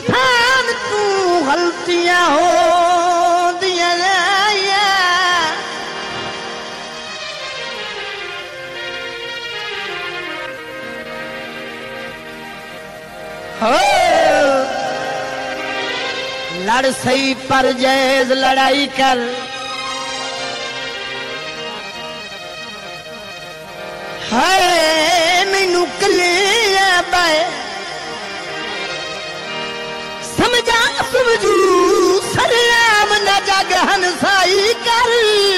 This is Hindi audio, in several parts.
थान तू गलतियां हो दिया लड़ सही पर जैज लड़ाई कर है मैनू कलिया बाए समझा समझू सरेआम न जग हंसाई कर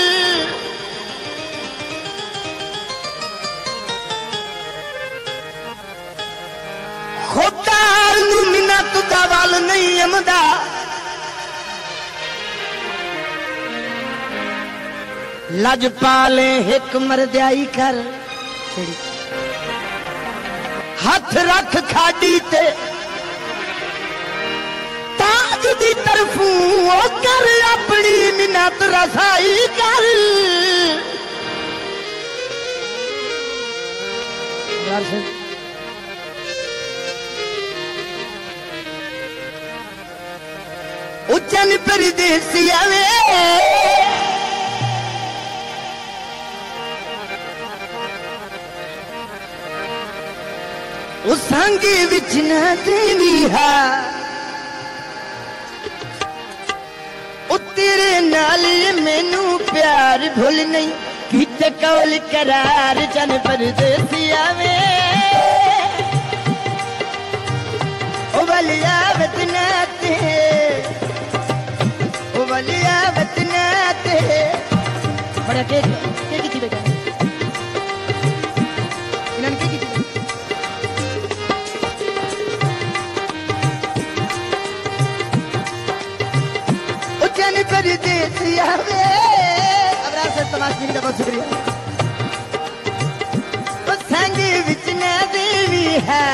खुदा मिन्नत दा वल नहीं अमदा लज पाले हिक मरदयाई कर हथ रख खाड़ी ते ताज दी तरफू कर अपनी मिन्नत रसाई कर उच्चन परदेसिया उस संगे विच न देवी है तेरे नाल मैनू प्यार भूल नहीं किते कौल करार जन परदेसिया ओ बलिया वतना ते ओ बलिया वतना ते बड़ा के की बेटा इन्हन के की परदेसिया अबरार से तमाशबीनी का बहुत शुक्रिया संगे विच न देवी है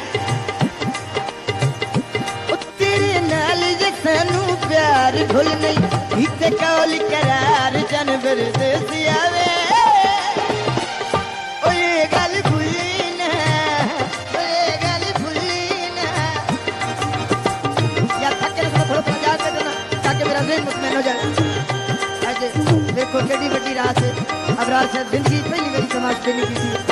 तेरे नाल जे सानू प्यार भूल नहीं इते कौल करार जन परदेसिया ओ ये गल भूली ना ओ ये गल भूली ना या थके थोड़ा मजाक करना मेरा ज़हन मुतमईन हो जाए। आज देखो केडी बड़ी रात है अबरार साहब जिंदगी पहली मेरी समाज देने की थी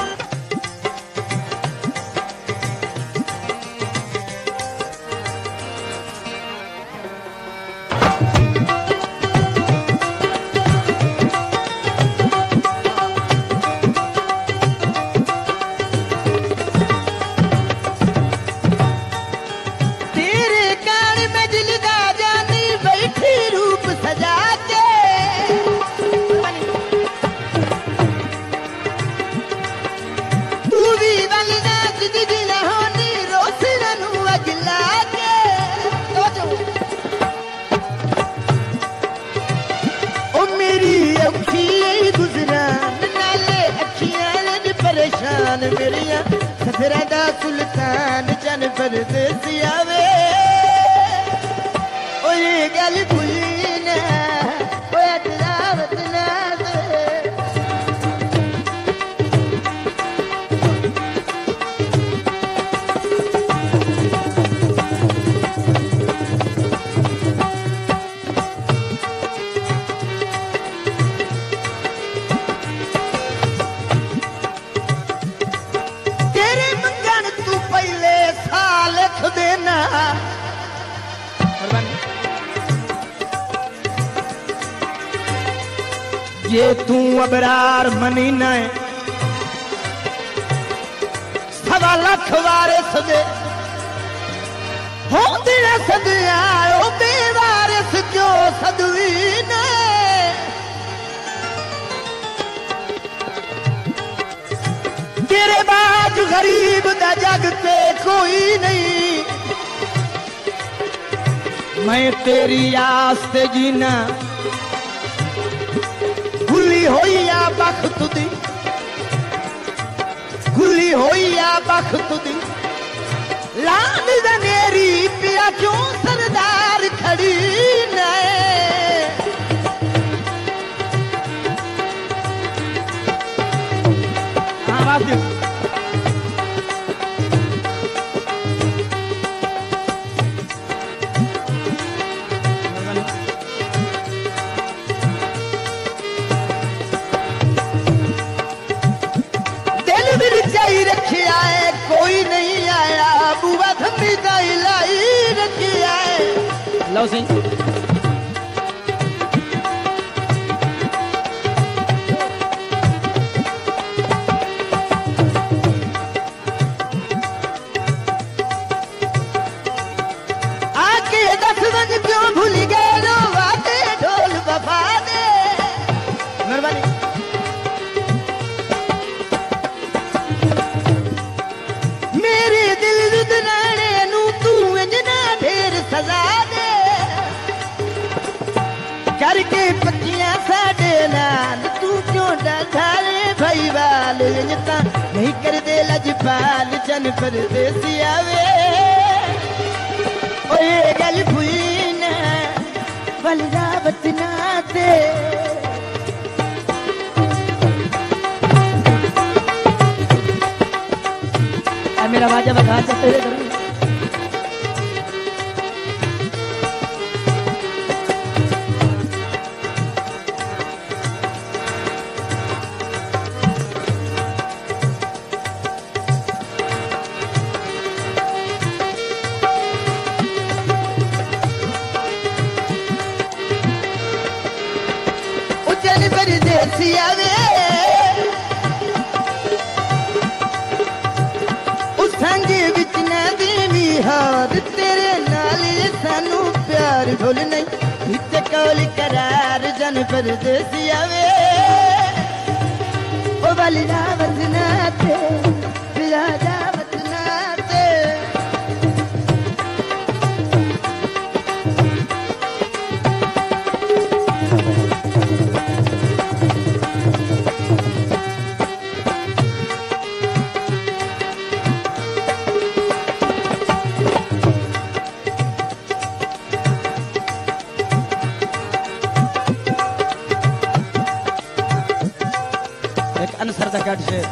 मेरिया सफरा दा सुल्तान जन परदेसिया ओ ये गल भूली ना ओ अतरावत ना ये तू अबरार मनी न सवा लख वारिस दे होंदे सदिया ओ बेवारिस जो सदवी ने तेरे बाद गरीब दा जग ते कोई नहीं मैं तेरी आस ते जीना गुली होई या बख्त दी गुली होई या बख्त दी लान दनेरी पिया क्यों सरदार खड़ी ने आवाज पानी दा लाई रखिया लो सिंह क्यों भूल गए रो वादे ढोल वफा दे मेहरबानी मेरे दिल रुदनाने नू तू इंजना ढेर सजा दे करके पक्कियां साडे नाल तू क्यों डरदा रे भाई वाल इंजता नहीं कर दे लजपाल जन परदेसी आवे ओए गल भूली बलदा बचना ते मेरा बाजा बजा चलते हुए करूँ आवे उस संगे विच ना देवी हार तेरे नाल सानू प्यार भूल नहीं इत्ते कौल करार जन परदेसी आवे ओ बलिदा वतना ते बिराजा वतना ते अनसर दा गढ़ से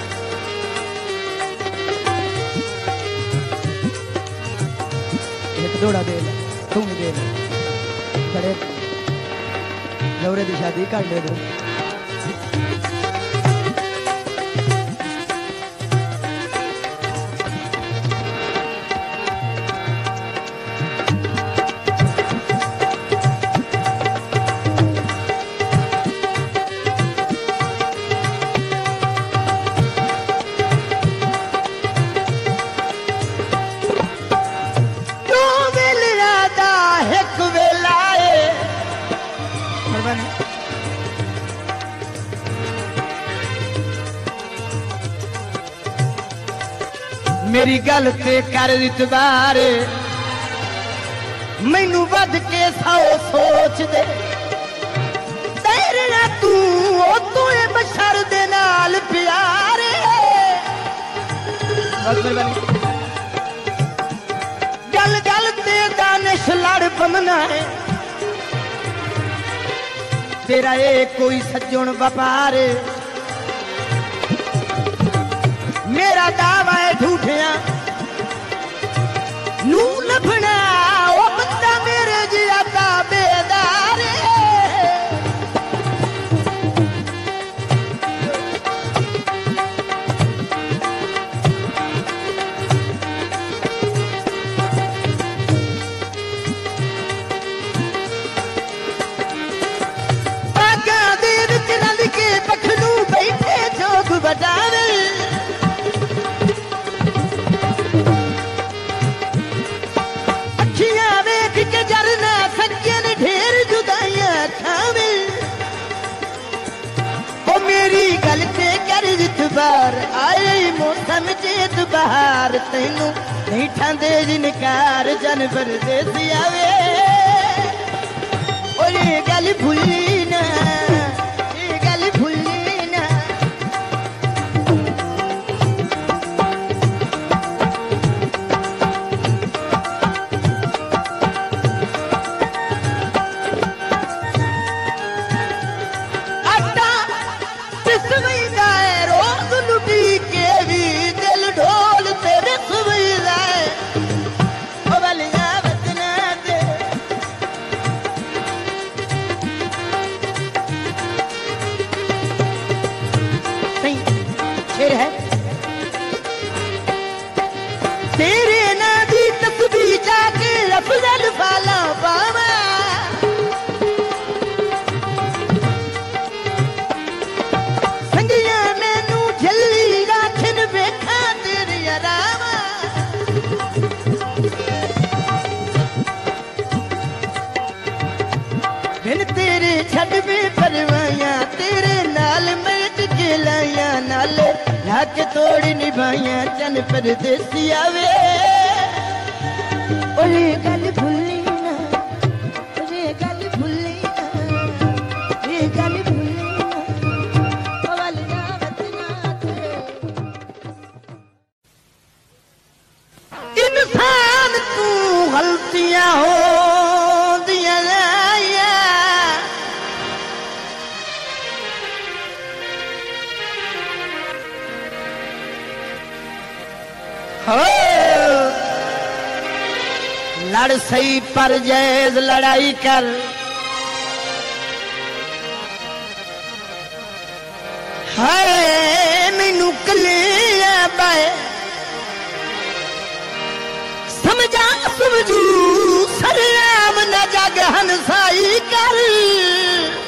एक दौड़ा दे तू दे बड़े गौरे दी शादी कर ले दो मेरी गल ते कर इतबार मैनू वध के सौ सोच दे तेरे तू तू बशर दे नाल प्यार गल गल ते दानिश लड़ पमना है तेरा ये कोई सज्जन व्यापार मेरा दावा है झूठिया नू लभना ओ बंदा मेरे जिया दा बेदार बागा दे विच रल के पखनू बैठे जोग बजावे बार आए मौसम चेत बहार तैनू नहीं ठांदे जिनकार जन परदेसी आवे और ये गल भूली ना ये गल भूली ना आटा पिसवई के भी दिल ढोल तेरे सुबह लाए ओ बलिया बतना दे सही शेर है तेरे नादी छड़ में परवाइया तेरे नाल मैं टिके लाइया नाले लाक तोड़ी निभाइया चन परदेसिया वे ओए गल भुल्ली ना रे गल भुल्ली ना रे गल भुल्ली ना पवल जावत ना इंसान तू गलतियां हो दिया लड़ सही पर जैज लड़ाई कर हाय मैनू कलिया बाए समझा समझू सरेआम न जग हंसाई कर